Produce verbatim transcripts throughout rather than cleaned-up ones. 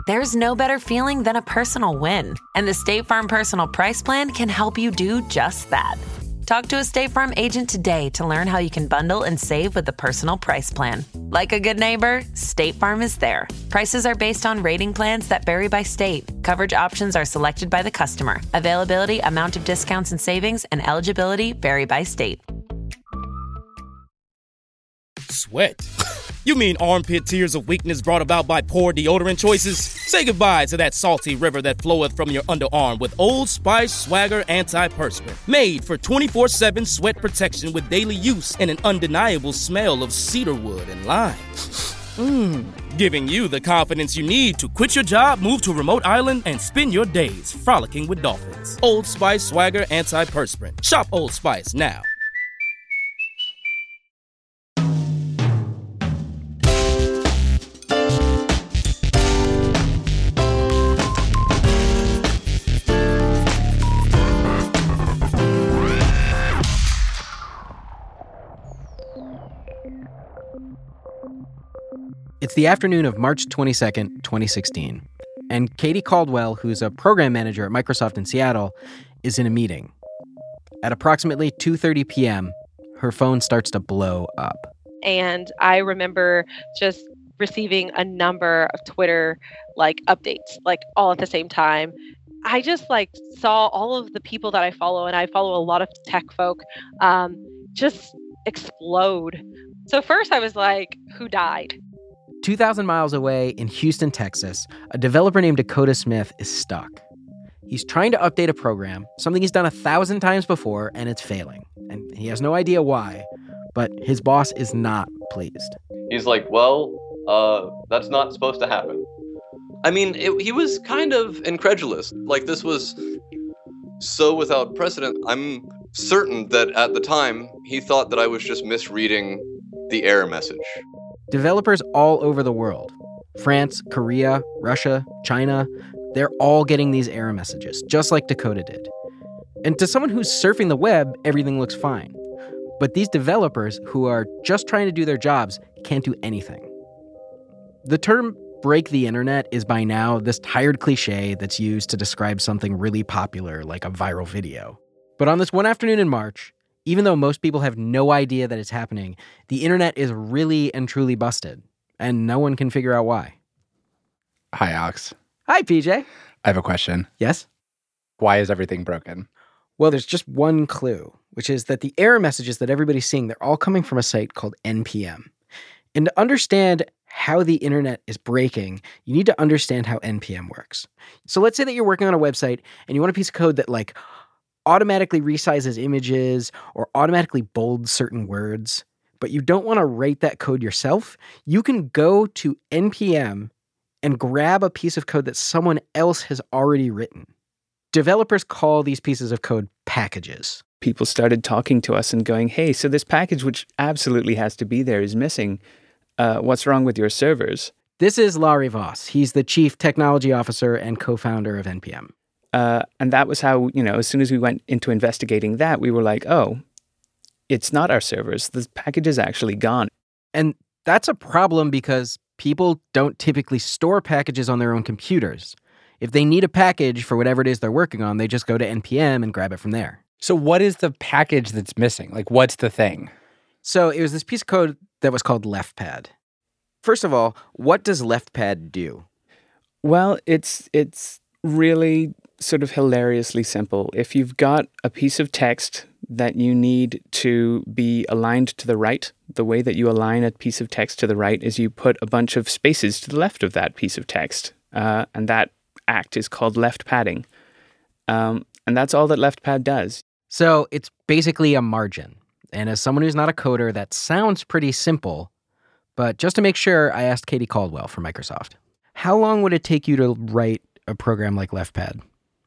There's no better feeling than a personal win. And the State Farm Personal Price Plan can help you do just that. Talk to a State Farm agent today to learn how you can bundle and save with the Personal Price Plan. Like a good neighbor, State Farm is there. Prices are based on rating plans that vary by state. Coverage options are selected by the customer. Availability, amount of discounts and savings, and eligibility vary by state. Sweat? You mean armpit tears of weakness brought about by poor deodorant choices? Say goodbye to that salty river that floweth from your underarm with Old Spice Swagger Anti-Perspirant. Made for twenty-four seven sweat protection with daily use and an undeniable smell of cedarwood and lime. Mmm. Giving you the confidence you need to quit your job, move to a remote island, and spend your days frolicking with dolphins. Old Spice Swagger Anti-Perspirant. Shop Old Spice now. It's the afternoon of March twenty-second, twenty sixteen, and Katie Caldwell, who's a program manager at Microsoft in Seattle, is in a meeting. At approximately two thirty p.m., her phone starts to blow up. And I remember just receiving a number of Twitter like updates, like all at the same time. I just like saw all of the people that I follow, and I follow a lot of tech folk, um, just explode. So first I was like, who died? two thousand miles away in Houston, Texas, a developer named Dakota Smith is stuck. He's trying to update a program, something he's done a thousand times before, and it's failing. And he has no idea why, but his boss is not pleased. He's like, well, uh, that's not supposed to happen. I mean, it, he was kind of incredulous. Like, this was so without precedent. I'm certain that at the time, he thought that I was just misreading the error message. Developers all over the world, France, Korea, Russia, China, they're all getting these error messages, just like Dakota did. And to someone who's surfing the web, everything looks fine. But these developers who are just trying to do their jobs can't do anything. The term break the internet is by now this tired cliche that's used to describe something really popular like a viral video. But on this one afternoon in March, even though most people have no idea that it's happening, the internet is really and truly busted, and no one can figure out why. Hi, Alex. Hi, P J. I have a question. Yes? Why is everything broken? Well, there's just one clue, which is that the error messages that everybody's seeing, they're all coming from a site called N P M. And to understand how the internet is breaking, you need to understand how N P M works. So let's say that you're working on a website and you want a piece of code that, like, automatically resizes images or automatically bolds certain words, but you don't want to write that code yourself. You can go to N P M and grab a piece of code that someone else has already written. Developers call these pieces of code packages. People started talking to us and going, hey, so this package, which absolutely has to be there, is missing. Uh, what's wrong with your servers? This is Laurie Voss. He's the chief technology officer and co-founder of N P M. Uh, and that was how, you know, as soon as we went into investigating that, we were like, oh, it's not our servers. The package is actually gone. And that's a problem because people don't typically store packages on their own computers. If they need a package for whatever it is they're working on, they just go to N P M and grab it from there. So what is the package that's missing? Like, what's the thing? So it was this piece of code that was called LeftPad. First of all, what does LeftPad do? Well, it's it's really sort of hilariously simple. If you've got a piece of text that you need to be aligned to the right, the way that you align a piece of text to the right is you put a bunch of spaces to the left of that piece of text. Uh, and that act is called left padding. Um, and that's all that LeftPad does. So it's basically a margin. And as someone who's not a coder, that sounds pretty simple. But just to make sure, I asked Katie Caldwell from Microsoft, how long would it take you to write a program like LeftPad?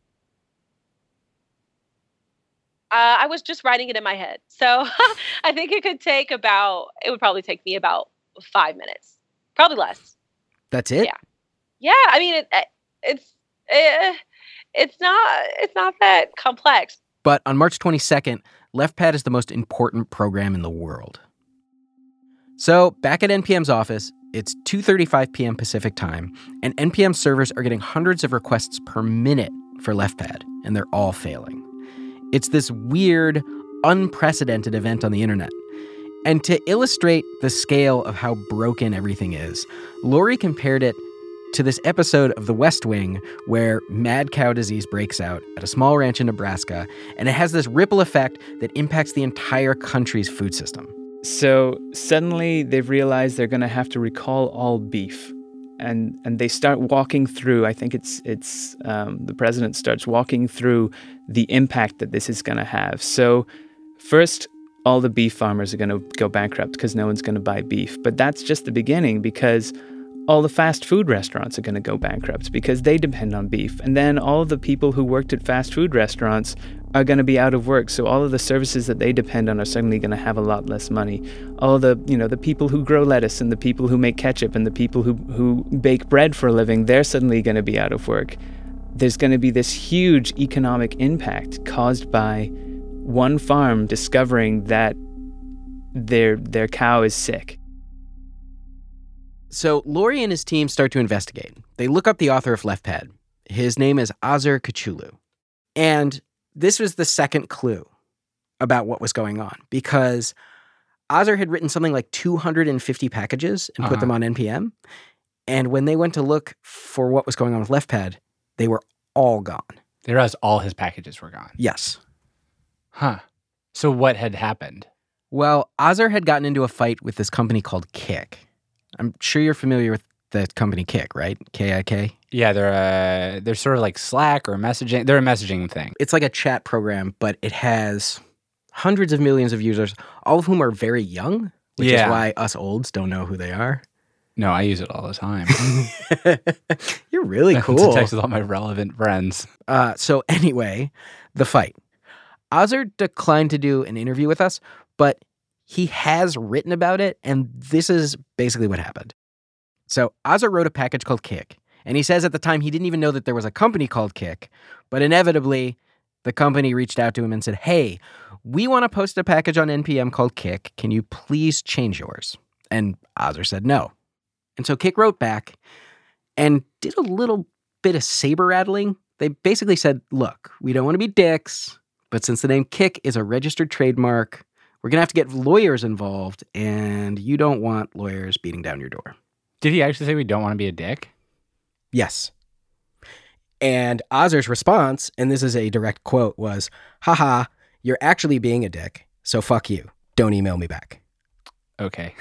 Uh, I was just writing it in my head. So I think it could take about, it would probably take me about five minutes. Probably less. That's it? Yeah. Yeah. I mean, it, it's, it, it's not, it's not that complex. But on March twenty-second, LeftPad is the most important program in the world. So back at N P M's office, It's two thirty-five p.m. Pacific time, and N P M servers are getting hundreds of requests per minute for LeftPad, and they're all failing. It's this weird, unprecedented event on the internet. And to illustrate the scale of how broken everything is, Lori compared it to this episode of The West Wing where mad cow disease breaks out at a small ranch in Nebraska, and it has this ripple effect that impacts the entire country's food system. So suddenly they've realized they're going to have to recall all beef. And and they start walking through, I think it's, it's um, the president starts walking through the impact that this is going to have. So first, all the beef farmers are going to go bankrupt because no one's going to buy beef. But that's just the beginning, because all the fast food restaurants are going to go bankrupt because they depend on beef. And then all of the people who worked at fast food restaurants are going to be out of work. So all of the services that they depend on are suddenly going to have a lot less money. All the, you know, the people who grow lettuce and the people who make ketchup and the people who, who bake bread for a living, they're suddenly going to be out of work. There's going to be this huge economic impact caused by one farm discovering that their their cow is sick. So Lori and his team start to investigate. They look up the author of LeftPad. His name is Azer Kachulu. And this was the second clue about what was going on, because Azer had written something like two hundred fifty packages and uh-huh. put them on N P M. And when they went to look for what was going on with LeftPad, they were all gone. They realized all his packages were gone. Yes. Huh. So what had happened? Well, Azer had gotten into a fight with this company called Kik. I'm sure you're familiar with the company Kik, right? K I K? Yeah, they're uh, they're sort of like Slack or messaging. They're a messaging thing. It's like a chat program, but it has hundreds of millions of users, all of whom are very young, which yeah. is why us olds don't know who they are. No, I use it all the time. You're really cool. To text with all my relevant friends. Uh, so anyway, the fight. Azer declined to do an interview with us, but he has written about it, and this is basically what happened. So Azer wrote a package called Kik, and he says at the time he didn't even know that there was a company called Kik, but inevitably the company reached out to him and said, hey, we want to post a package on N P M called Kik. Can you please change yours? And Azer said no. And so Kik wrote back and did a little bit of saber rattling. They basically said, look, we don't want to be dicks, but since the name Kik is a registered trademark, we're going to have to get lawyers involved, and you don't want lawyers beating down your door. Did he actually say we don't want to be a dick? Yes. And Azer's response, and this is a direct quote, was, haha, you're actually being a dick, so fuck you. Don't email me back. Okay.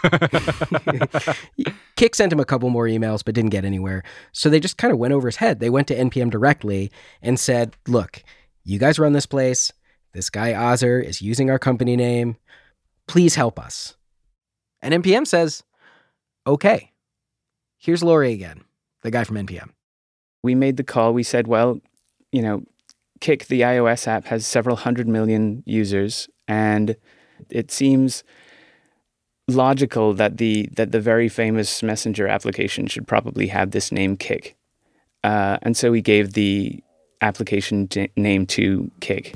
Kik sent him a couple more emails, but didn't get anywhere. So they just kind of went over his head. They went to N P M directly and said, look, you guys run this place. This guy Azer is using our company name. Please help us. And N P M says, okay. Here's Lori again, the guy from N P M. We made the call. We said, well, you know, Kik, the iOS app, has several hundred million users, and it seems logical that the that the very famous Messenger application should probably have this name Kik. Uh, and so we gave the application t- name to Kik.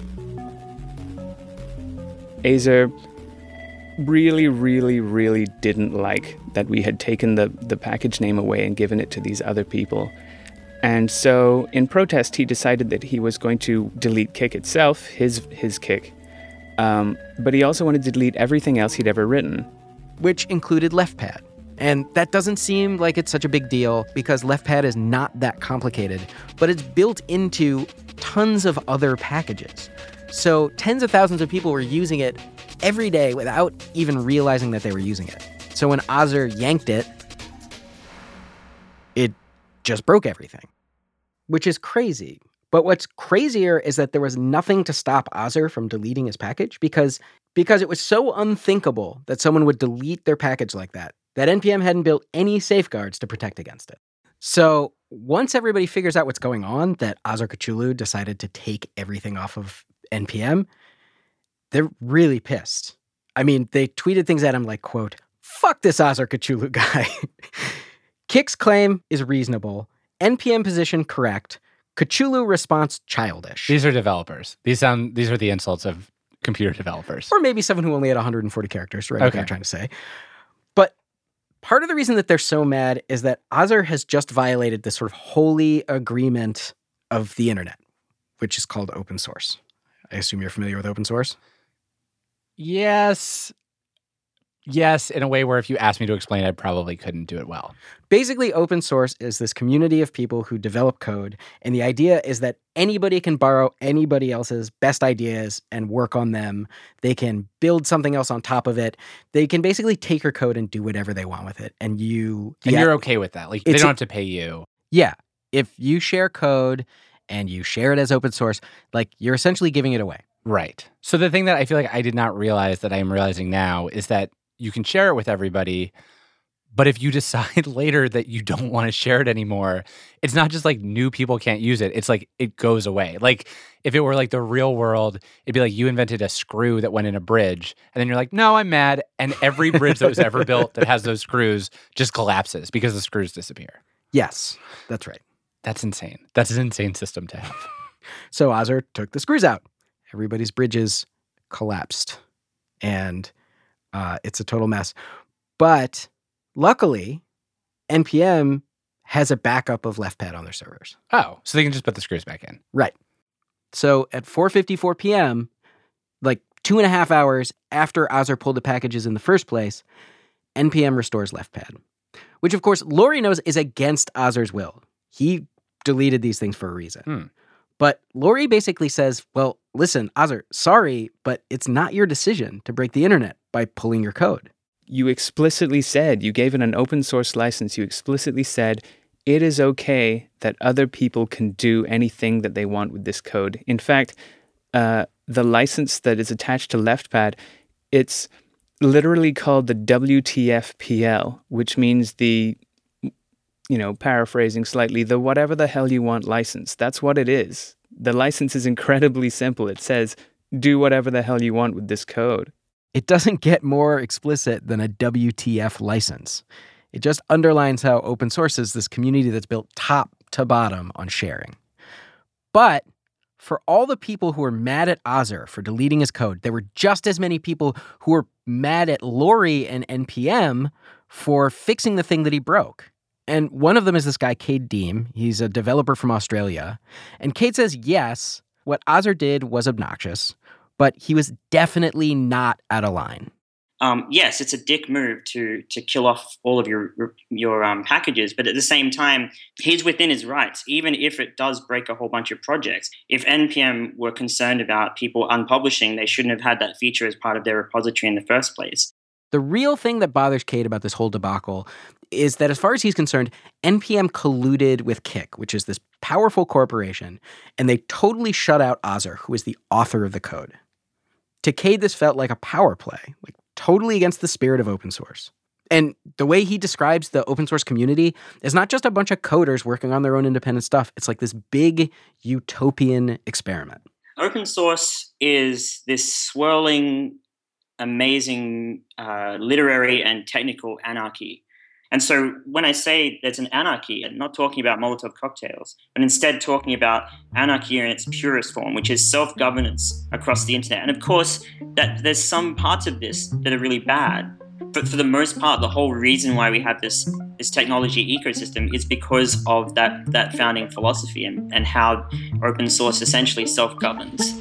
Azer really, really, really didn't like that we had taken the, the package name away and given it to these other people. And so in protest, he decided that he was going to delete Kik itself, his his Kik. Um, but he also wanted to delete everything else he'd ever written. Which included LeftPad. And that doesn't seem like it's such a big deal because LeftPad is not that complicated, but it's built into tons of other packages. So tens of thousands of people were using it every day without even realizing that they were using it. So when Azer yanked it, it just broke everything, which is crazy. But what's crazier is that there was nothing to stop Azer from deleting his package because, because it was so unthinkable that someone would delete their package like that, that N P M hadn't built any safeguards to protect against it. So once everybody figures out what's going on, that Azer Kachulu decided to take everything off of N P M, they're really pissed. I mean, they tweeted things at him like, quote, fuck this Azer Kachulu guy. Kik's claim is reasonable. N P M position correct. Kachulu response childish. These are developers. These sound. These are the insults of computer developers. Or maybe someone who only had one hundred forty characters, right? Okay. What I'm trying to say. But part of the reason that they're so mad is that Ozzer has just violated this sort of holy agreement of the internet, which is called open source. I assume you're familiar with open source? Yes. Yes, in a way where if you asked me to explain, I probably couldn't do it well. Basically, open source is this community of people who develop code, and the idea is that anybody can borrow anybody else's best ideas and work on them. They can build something else on top of it. They can basically take your code and do whatever they want with it. And you... And yeah, you're okay with that. Like, they it's don't a- have to pay you. Yeah. If you share code and you share it as open source, like, you're essentially giving it away. Right. So the thing that I feel like I did not realize that I am realizing now is that you can share it with everybody, but if you decide later that you don't want to share it anymore, it's not just like new people can't use it. It's like it goes away. Like if it were like the real world, it'd be like you invented a screw that went in a bridge, and then you're like, no, I'm mad. And every bridge that was ever built that has those screws just collapses because the screws disappear. Yes, that's right. That's insane. That's an insane system to have. So Ozzer took the screws out. Everybody's bridges collapsed. And uh, it's a total mess. But luckily, N P M has a backup of LeftPad on their servers. Oh, so they can just put the screws back in. Right. So at four fifty-four p.m., like two and a half hours after Ozzer pulled the packages in the first place, N P M restores LeftPad, which, of course, Laurie knows is against Ozzer's will. He deleted these things for a reason. Hmm. But Laurie basically says, well, listen, Ozzer, sorry, but it's not your decision to break the internet by pulling your code. You explicitly said, you gave it an open source license, you explicitly said, it is okay that other people can do anything that they want with this code. In fact, uh, the license that is attached to LeftPad, it's literally called the W T F P L, which means the, you know, paraphrasing slightly, the whatever the hell you want license. That's what it is. The license is incredibly simple. It says, do whatever the hell you want with this code. It doesn't get more explicit than a W T F license. It just underlines how open source is this community that's built top to bottom on sharing. But for all the people who were mad at Ozzer for deleting his code, there were just as many people who were mad at Laurie and N P M for fixing the thing that he broke. And one of them is this guy, Cade Deem. He's a developer from Australia. And Cade says, yes, what Ozzer did was obnoxious, but he was definitely not out of line. Um, yes, it's a dick move to to kill off all of your your um, packages, but at the same time, he's within his rights, even if it does break a whole bunch of projects. If N P M were concerned about people unpublishing, they shouldn't have had that feature as part of their repository in the first place. The real thing that bothers Cade about this whole debacle is that as far as he's concerned, N P M colluded with Kik, which is this powerful corporation, and they totally shut out Ozzer, who is the author of the code. To Cade, this felt like a power play, like totally against the spirit of open source. And the way he describes the open source community is not just a bunch of coders working on their own independent stuff. It's like this big utopian experiment. Open source is this swirling, amazing uh, literary and technical anarchy. And so when I say there's an anarchy, I'm not talking about Molotov cocktails, but instead talking about anarchy in its purest form, which is self-governance across the internet. And of course, that there's some parts of this that are really bad. But for the most part, the whole reason why we have this this technology ecosystem is because of that, that founding philosophy and, and how open source essentially self-governs.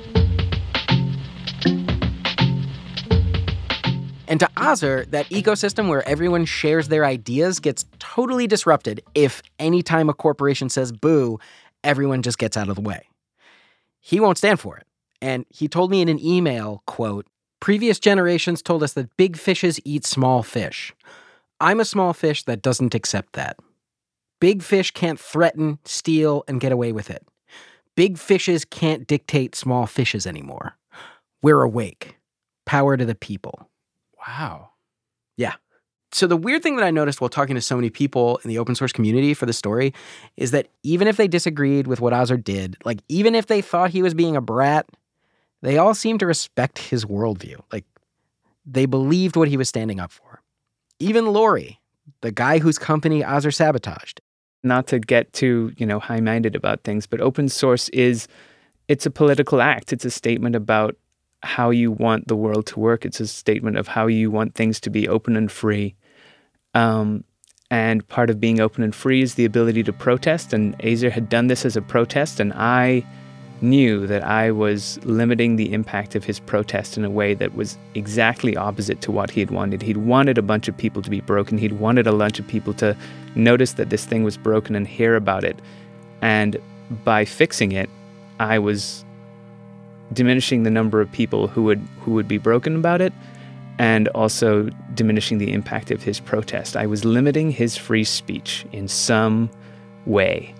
And to Ozzer, that ecosystem where everyone shares their ideas gets totally disrupted if any time a corporation says boo, everyone just gets out of the way. He won't stand for it. And he told me in an email, quote, previous generations told us that big fishes eat small fish. I'm a small fish that doesn't accept that. Big fish can't threaten, steal, and get away with it. Big fishes can't dictate small fishes anymore. We're awake. Power to the people. Wow. Yeah. So the weird thing that I noticed while talking to so many people in the open source community for the story is that even if they disagreed with what Ozzer did, like even if they thought he was being a brat, they all seemed to respect his worldview. Like they believed what he was standing up for. Even Laurie, the guy whose company Ozzer sabotaged. Not to get too, you know, high-minded about things, but open source is, it's a political act. It's a statement about how you want the world to work. It's a statement of how you want things to be open and free. Um, and part of being open and free is the ability to protest. And Azer had done this as a protest, and I knew that I was limiting the impact of his protest in a way that was exactly opposite to what he had wanted. He'd wanted a bunch of people to be broken. He'd wanted a bunch of people to notice that this thing was broken and hear about it. And by fixing it, I was diminishing the number of people who would who would be broken about it, and also diminishing the impact of his protest. I was limiting his free speech in some way.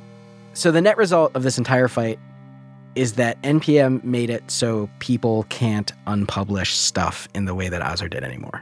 So the net result of this entire fight is that N P M made it so people can't unpublish stuff in the way that Azer did anymore.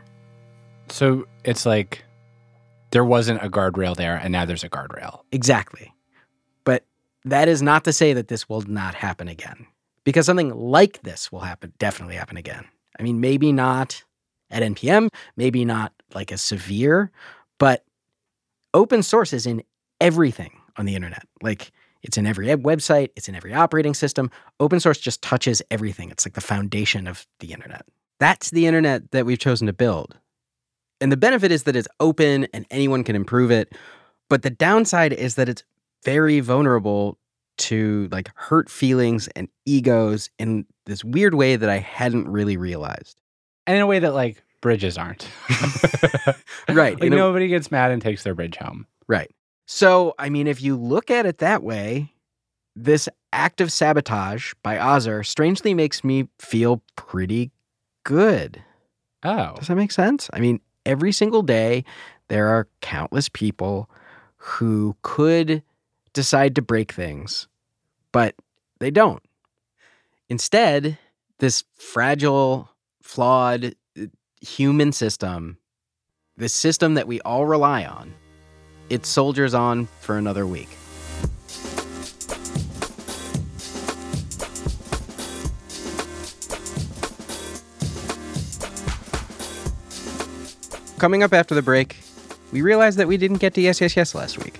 So it's like there wasn't a guardrail there, and now there's a guardrail. Exactly. But that is not to say that this will not happen again. Because something like this will happen, definitely happen again. I mean, maybe not at N P M, maybe not like as severe, but open source is in everything on the internet. Like, it's in every website, it's in every operating system. Open source just touches everything. It's like the foundation of the internet. That's the internet that we've chosen to build. And the benefit is that it's open and anyone can improve it. But the downside is that it's very vulnerable to like hurt feelings and egos in this weird way that I hadn't really realized. And in a way that like bridges aren't. Right. Like a, nobody gets mad and takes their bridge home. Right. So, I mean, if you look at it that way, this act of sabotage by Azer strangely makes me feel pretty good. Oh. Does that make sense? I mean, every single day, there are countless people who could decide to break things, but they don't. Instead, this fragile, flawed human system, this system that we all rely on, it soldiers on for another week. Coming up after the break, we realized that we didn't get to Yes, Yes, Yes last week.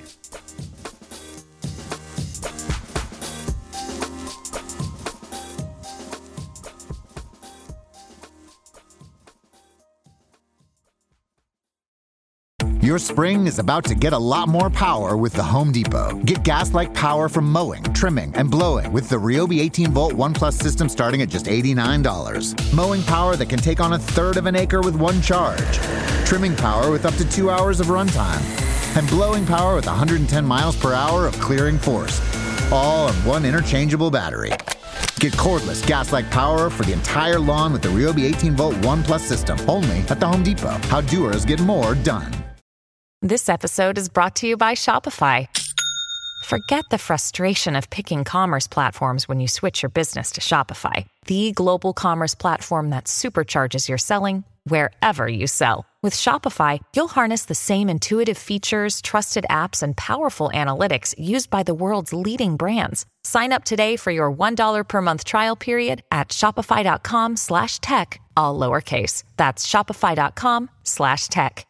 Your spring is about to get a lot more power with the Home Depot. Get gas-like power from mowing, trimming, and blowing with the Ryobi eighteen volt One Plus system starting at just eighty-nine dollars. Mowing power that can take on a third of an acre with one charge. Trimming power with up to two hours of runtime. And blowing power with one hundred ten miles per hour of clearing force. All on one interchangeable battery. Get cordless gas-like power for the entire lawn with the Ryobi eighteen volt One Plus system. Only at the Home Depot. How doers get more done. This episode is brought to you by Shopify. Forget the frustration of picking commerce platforms when you switch your business to Shopify, the global commerce platform that supercharges your selling wherever you sell. With Shopify, you'll harness the same intuitive features, trusted apps, and powerful analytics used by the world's leading brands. Sign up today for your one dollar per month trial period at shopify.com slash tech, all lowercase. That's shopify.com slash tech.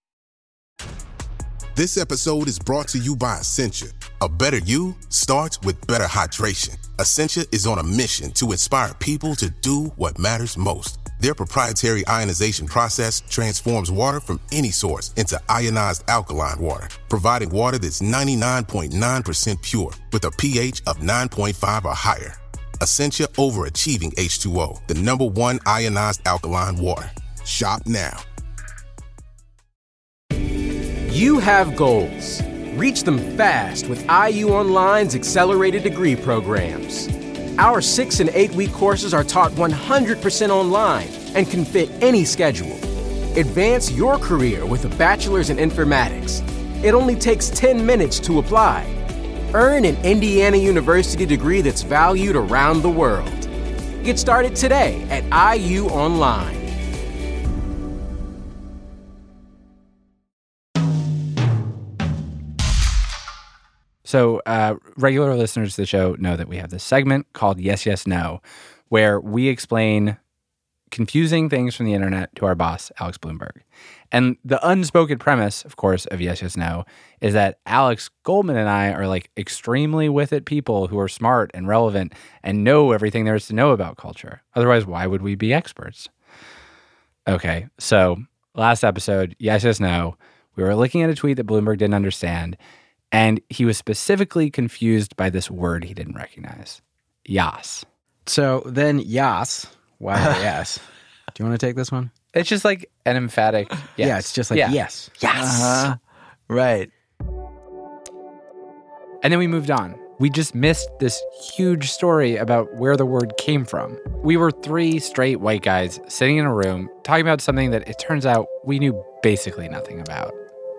This episode is brought to you by Essentia. A better you starts with better hydration. Essentia is on a mission to inspire people to do what matters most. Their proprietary ionization process transforms water from any source into ionized alkaline water, providing water that's ninety-nine point nine percent pure with a pH of nine point five or higher. Essentia overachieving H two O, the number one ionized alkaline water. Shop now. You have goals. Reach them fast with I U Online's accelerated degree programs. Our six and eight week courses are taught one hundred percent online and can fit any schedule. Advance your career with a bachelor's in informatics. It only takes ten minutes to apply. Earn an Indiana University degree that's valued around the world. Get started today at I U Online. So uh, regular listeners to the show know that we have this segment called Yes, Yes, No, where we explain confusing things from the internet to our boss, Alex Blumberg. And the unspoken premise, of course, of Yes, Yes, No is that Alex Goldman and I are like extremely with it people who are smart and relevant and know everything there is to know about culture. Otherwise, why would we be experts? Okay, so last episode, yes, yes, no, we were looking at a tweet that Bloomberg didn't understand, and he was specifically confused by this word he didn't recognize. Yas. So then Yas, Y A S. Do you want to take this one? It's just like an emphatic yes. Yeah, it's just like yeah. yes. Yes. Uh-huh. Right. And then we moved on. We just missed this huge story about where the word came from. We were three straight white guys sitting in a room talking about something that it turns out we knew basically nothing about.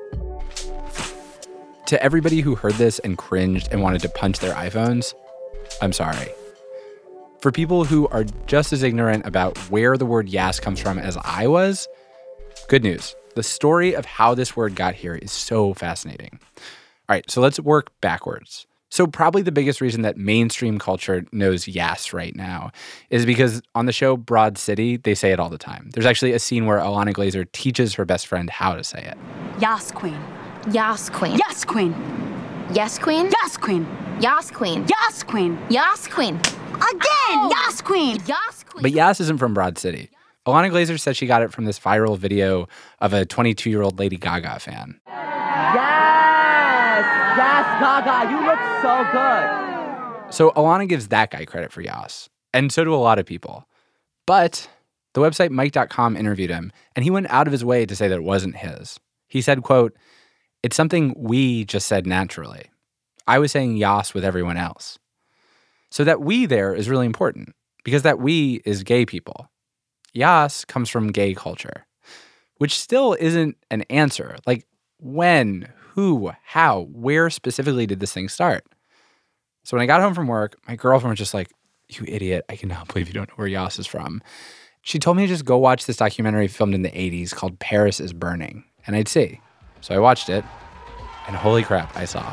To everybody who heard this and cringed and wanted to punch their iPhones, I'm sorry. For people who are just as ignorant about where the word yas comes from as I was, good news. The story of how this word got here is so fascinating. All right, so let's work backwards. So probably the biggest reason that mainstream culture knows yas right now is because on the show Broad City, they say it all the time. There's actually a scene where Ilana Glazer teaches her best friend how to say it. Yas queen. Yas queen. Yes queen. Yes queen. Yas queen. Yas queen. Yas queen. Yas queen. Again, oh. Yas queen. Yas queen. But yas isn't from Broad City. Ilana Glazer said she got it from this viral video of a twenty-two-year-old Lady Gaga fan. Yes! Yes, Gaga, you look so good. So Ilana gives that guy credit for yas, and so do a lot of people. But the website Mike dot com interviewed him, and he went out of his way to say that it wasn't his. He said, quote, "It's something we just said naturally. I was saying yas with everyone else." So that we there is really important, because that we is gay people. Yas comes from gay culture, which still isn't an answer. Like, when, who, how, where specifically did this thing start? So when I got home from work, my girlfriend was just like, "You idiot, I cannot believe you don't know where yas is from." She told me to just go watch this documentary filmed in the eighties called Paris is Burning, and I'd see. So I watched it, and holy crap, I saw.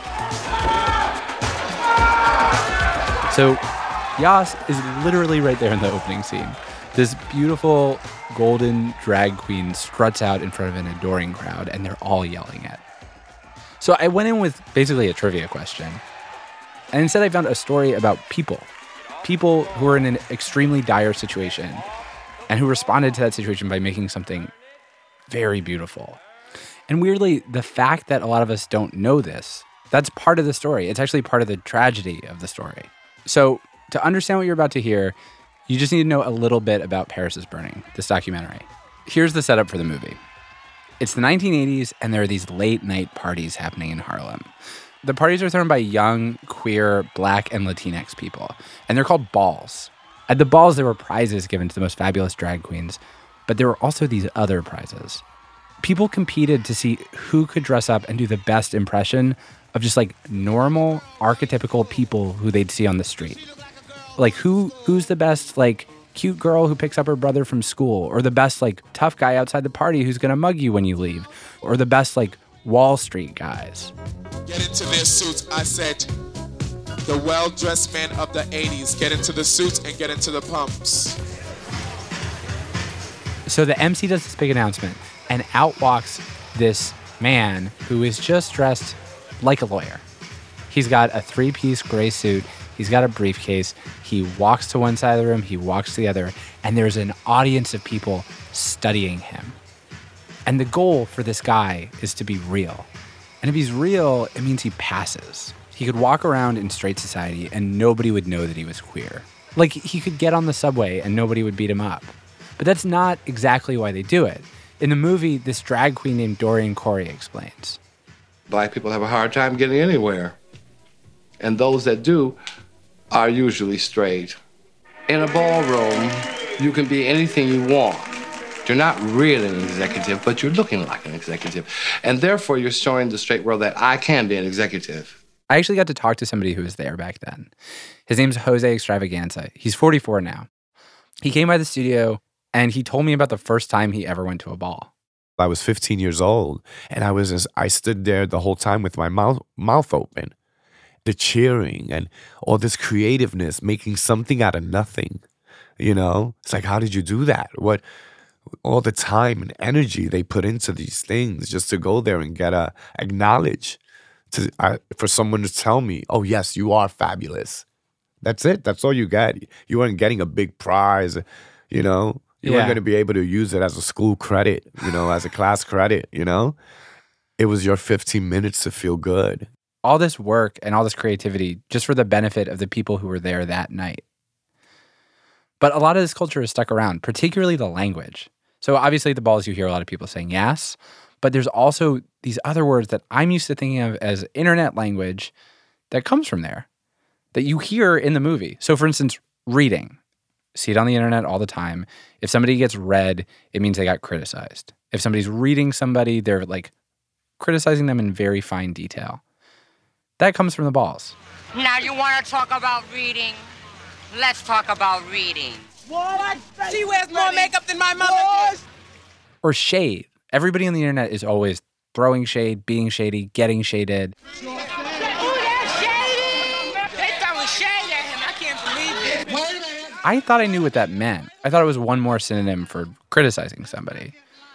So yas is literally right there in the opening scene. This beautiful golden drag queen struts out in front of an adoring crowd, and they're all yelling it. So I went in with basically a trivia question. And instead I found a story about people. People who are in an extremely dire situation and who responded to that situation by making something very beautiful. And weirdly, the fact that a lot of us don't know this, that's part of the story. It's actually part of the tragedy of the story. So to understand what you're about to hear, you just need to know a little bit about Paris is Burning, this documentary. Here's the setup for the movie. It's the nineteen eighties, and there are these late-night parties happening in Harlem. The parties are thrown by young, queer, Black, and Latinx people, and they're called balls. At the balls, there were prizes given to the most fabulous drag queens, but there were also these other prizes. People competed to see who could dress up and do the best impression of just like normal, archetypical people who they'd see on the street. Like who who's the best like cute girl who picks up her brother from school, or the best like tough guy outside the party who's gonna mug you when you leave, or the best like Wall Street guys. Get into their suits, I said. The well-dressed men of the eighties, get into the suits and get into the pumps. So the M C does this big announcement, and out walks this man who is just dressed like a lawyer. He's got a three-piece gray suit. He's got a briefcase. He walks to one side of the room. He walks to the other. And there's an audience of people studying him. And the goal for this guy is to be real. And if he's real, it means he passes. He could walk around in straight society and nobody would know that he was queer. Like, he could get on the subway and nobody would beat him up. But that's not exactly why they do it. In the movie, this drag queen named Dorian Corey explains. Black people have a hard time getting anywhere. And those that do are usually straight. In a ballroom, you can be anything you want. You're not really an executive, but you're looking like an executive. And therefore, you're showing the straight world that I can be an executive. I actually got to talk to somebody who was there back then. His name's Jose Extravaganza. He's forty-four now. He came by the studio, and he told me about the first time he ever went to a ball. I was fifteen years old, and I was just, I stood there the whole time with my mouth mouth open. The cheering and all this creativeness, making something out of nothing. You know, it's like, how did you do that? What, all the time and energy they put into these things just to go there and get a acknowledge to uh, for someone to tell me, oh yes, you are fabulous. That's it. That's all you get. You weren't getting a big prize. You know, You Yeah. weren't going to be able to use it as a school credit, you know, as a class credit, you know? It was your fifteen minutes to feel good. All this work and all this creativity just for the benefit of the people who were there that night. But a lot of this culture is stuck around, particularly the language. So obviously at the balls you hear a lot of people saying yes, but there's also these other words that I'm used to thinking of as internet language that comes from there, that you hear in the movie. So for instance, reading. See it on the internet all the time. If somebody gets read, it means they got criticized. If somebody's reading somebody, they're like criticizing them in very fine detail. That comes from the balls. Now you want to talk about reading? Let's talk about reading. What? She wears more makeup than my mother does. Or shade. Everybody on the internet is always throwing shade, being shady, getting shaded. Ooh, that's shady. They throwing shade at him. I can't believe it. Wait a minute. I thought I knew what that meant. I thought it was one more synonym for criticizing somebody.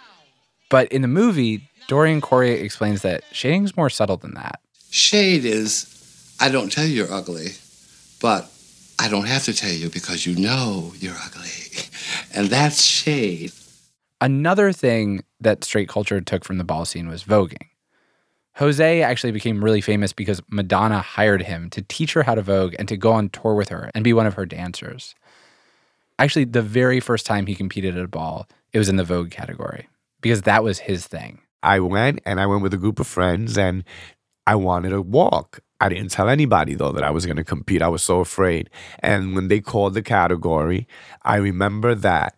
But in the movie, Dorian Corey explains that shading's more subtle than that. Shade is, I don't tell you you're ugly, but I don't have to tell you because you know you're ugly. And that's shade. Another thing that straight culture took from the ball scene was voguing. Jose actually became really famous because Madonna hired him to teach her how to vogue and to go on tour with her and be one of her dancers. Actually, the very first time he competed at a ball, it was in the Vogue category because that was his thing. I went and I went with a group of friends and I wanted to walk. I didn't tell anybody, though, that I was going to compete. I was so afraid. And when they called the category, I remember that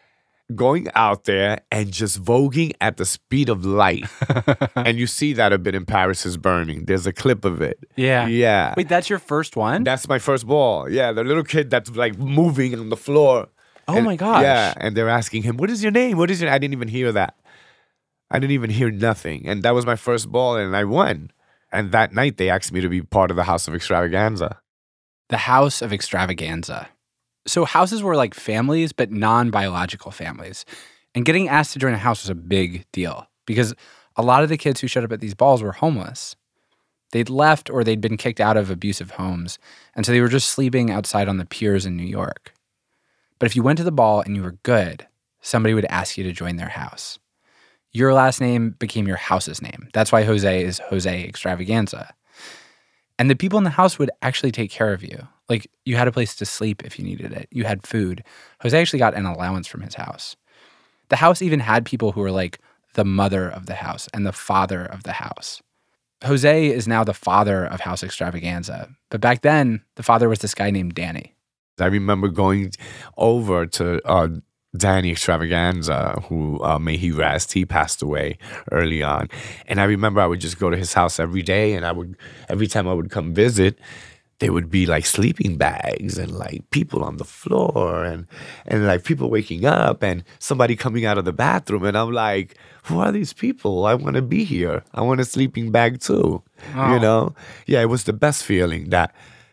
going out there and just voguing at the speed of light. And you see that a bit in Paris is Burning. There's a clip of it. Yeah. Yeah. Wait, that's your first one? That's my first ball. Yeah, the little kid that's like moving on the floor. Oh, And- my gosh. Yeah, and they're asking him, what is your name? What is your... I didn't even hear that. I didn't even hear nothing. And that was my first ball, and I won. And that night, they asked me to be part of the House of Extravaganza. The House of Extravaganza. So houses were like families, but non-biological families. And getting asked to join a house was a big deal because a lot of the kids who showed up at these balls were homeless. They'd left or they'd been kicked out of abusive homes. And so they were just sleeping outside on the piers in New York. But if you went to the ball and you were good, somebody would ask you to join their house. Your last name became your house's name. That's why Jose is Jose Extravaganza. And the people in the house would actually take care of you. Like, you had a place to sleep if you needed it. You had food. Jose actually got an allowance from his house. The house even had people who were like the mother of the house and the father of the house. Jose is now the father of House Extravaganza. But back then, the father was this guy named Danny. I remember going over to uh, Danny Extravaganza, who, uh, may he rest, he passed away early on. And I remember I would just go to his house every day, and I would, every time I would come visit, there would be like sleeping bags and like people on the floor and, and like people waking up and somebody coming out of the bathroom. And I'm like, who are these people? I want to be here. I want a sleeping bag too. Oh. You know? Yeah, it was the best feeling, that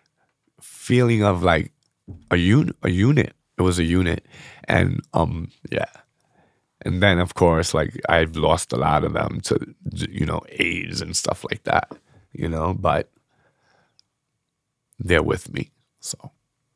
feeling of like a, un- a unit. It was a unit. And um, yeah. And then, of course, like I've lost a lot of them to, you know, AIDS and stuff like that, you know, but they're with me. So,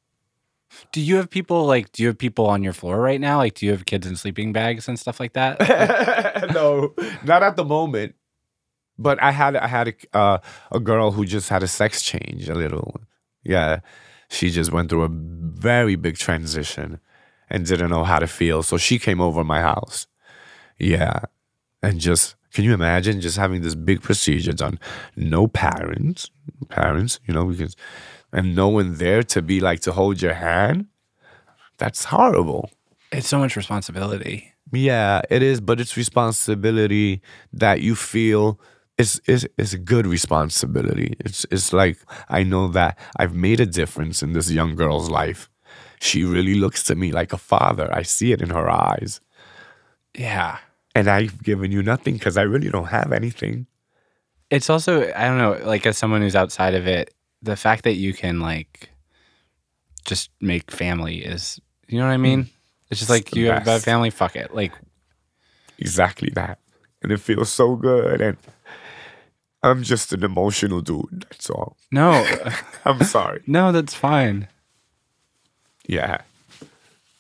Do you have people like, do you have people on your floor right now? Like, do you have kids in sleeping bags and stuff like that? no, not at the moment. But I had I had a, uh, a girl who just had a sex change a little. Yeah, she just went through a very big transition and didn't know how to feel. So she came over my house. Yeah, and just, can you imagine just having this big procedure done? No parents, parents, you know, because, and no one there to be like, to hold your hand. That's horrible. It's so much responsibility. Yeah, it is, but it's responsibility that you feel is is is a good responsibility. It's it's like, I know that I've made a difference in this young girl's life. She really looks to me like a father. I see it in her eyes. Yeah. And I've given you nothing because I really don't have anything. It's also, I don't know, like as someone who's outside of it, the fact that you can like just make family is, you know what I mean? It's just like, the you have a best. family, fuck it. Like, Exactly that. And it feels so good. And I'm just an emotional dude. That's all. no, I'm sorry. no, that's fine. Yeah.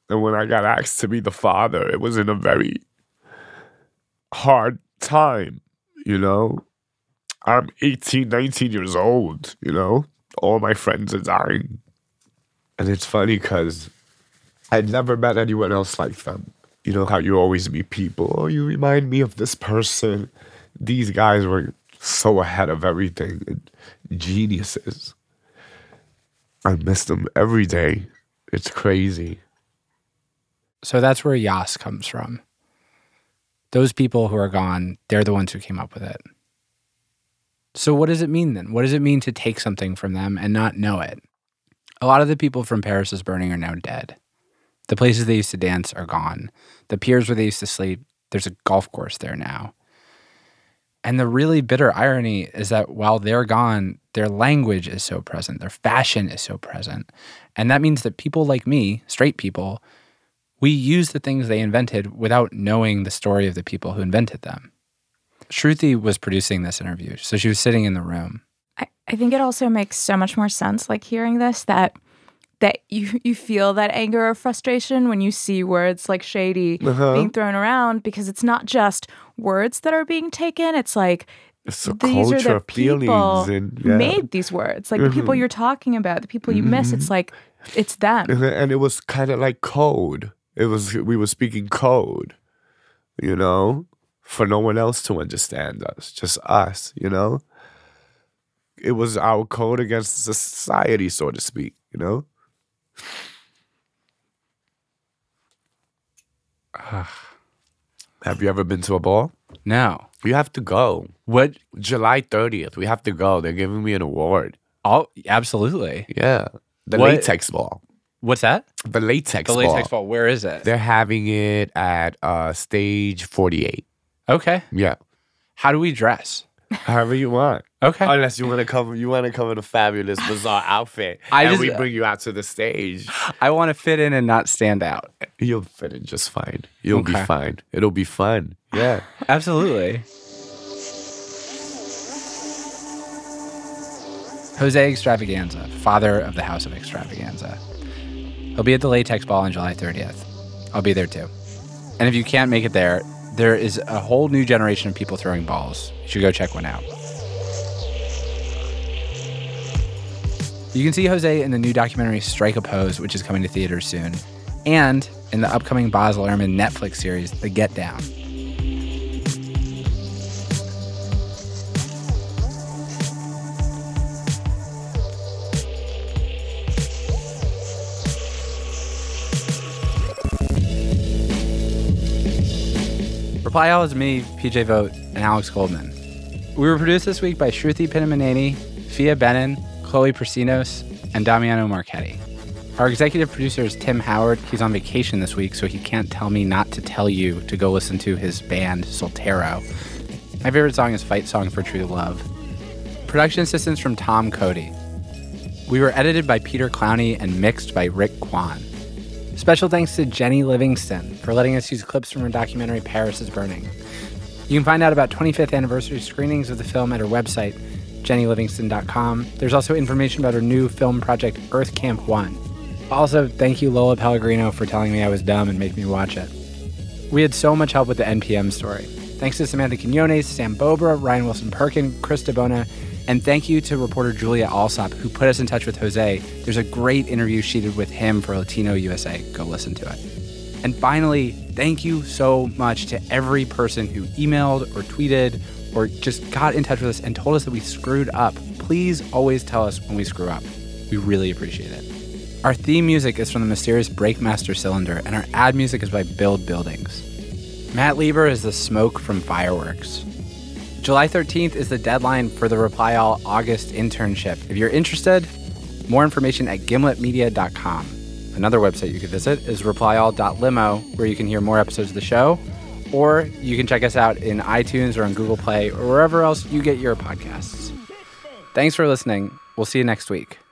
And when I got asked to be the father, it was in a very hard time, you know? I'm eighteen, nineteen years old, you know? All my friends are dying. And it's funny because I'd never met anyone else like them. You know how you always meet people, oh, you remind me of this person. These guys were so ahead of everything and geniuses. I miss them every day. It's crazy. So that's where Yas comes from. Those people who are gone, they're the ones who came up with it. So what does it mean then? What does it mean to take something from them and not know it? A lot of the people from Paris is Burning are now dead. The places they used to dance are gone. The piers where they used to sleep, there's a golf course there now. And the really bitter irony is that while they're gone, their language is so present. Their fashion is so present. And that means that people like me, straight people, we use the things they invented without knowing the story of the people who invented them. Shruti was producing this interview, so she was sitting in the room. I, I think it also makes so much more sense, like hearing this, that that you, you feel that anger or frustration when you see words like shady Uh-huh. being thrown around, because it's not just words that are being taken. It's like It's a these are culture the of feelings people and, who yeah. made these words. Like the people Mhm. you're talking about, the people you miss. It's like, it's them. And, and it was kind of like code. It was, we were speaking code, you know, for no one else to understand us, just us, you know? It was our code against society, so to speak, you know? Have you ever been to a ball? No. You have to go. What? July thirtieth. We have to go. They're giving me an award. Oh, absolutely. Yeah. The What- latex ball. What's that? The latex The ball. latex ball. Where is it? They're having it at uh, stage forty-eight. Okay. Yeah. How do we dress? However you want. Okay. Unless you want to come, you want to come in a fabulous, bizarre outfit, I and just- we bring you out to the stage. I want to fit in and not stand out. You'll fit in just fine. You'll be Okay. fine. It'll be fun. Yeah. Absolutely. Jose Extravaganza, father of the House of Extravaganza. He'll be at the Latex Ball on July thirtieth. I'll be there too. And if you can't make it there, there is a whole new generation of people throwing balls. You should go check one out. You can see Jose in the new documentary Strike a Pose, which is coming to theaters soon, and in the upcoming Baz Luhrmann Netflix series, The Get Down. Reply All is me, P J Vogt, and Alex Goldman. We were produced this week by Shruti Pinamaneni, Fia Benin, Chloe Persinos, and Damiano Marchetti. Our executive producer is Tim Howard. He's on vacation this week, so he can't tell me not to tell you to go listen to his band, Soltero. My favorite song is Fight Song for True Love. Production assistance from Tom Cody. We were edited by Peter Clowney and mixed by Rick Kwan. Special thanks to Jenny Livingston for letting us use clips from her documentary Paris is Burning. You can find out about twenty-fifth anniversary screenings of the film at her website, jenny livingston dot com. There's also information about her new film project, Earth Camp One. Also, thank you, Lola Pellegrino, for telling me I was dumb and making me watch it. We had so much help with the N P M story. Thanks to Samantha Quinones, Sam Bobra, Ryan Wilson-Perkin, Chris DeBona, and thank you to reporter Julia Alsop, who put us in touch with Jose. There's a great interview she did with him for Latino U S A. Go listen to it. And finally, thank you so much to every person who emailed or tweeted or just got in touch with us and told us that we screwed up. Please always tell us when we screw up. We really appreciate it. Our theme music is from the mysterious Breakmaster Cylinder, and our ad music is by Build Buildings. Matt Lieber is the smoke from fireworks. July thirteenth is the deadline for the Reply All August internship. If you're interested, more information at gimlet media dot com. Another website you could visit is reply all dot limo, where you can hear more episodes of the show, or you can check us out in iTunes or on Google Play or wherever else you get your podcasts. Thanks for listening. We'll see you next week.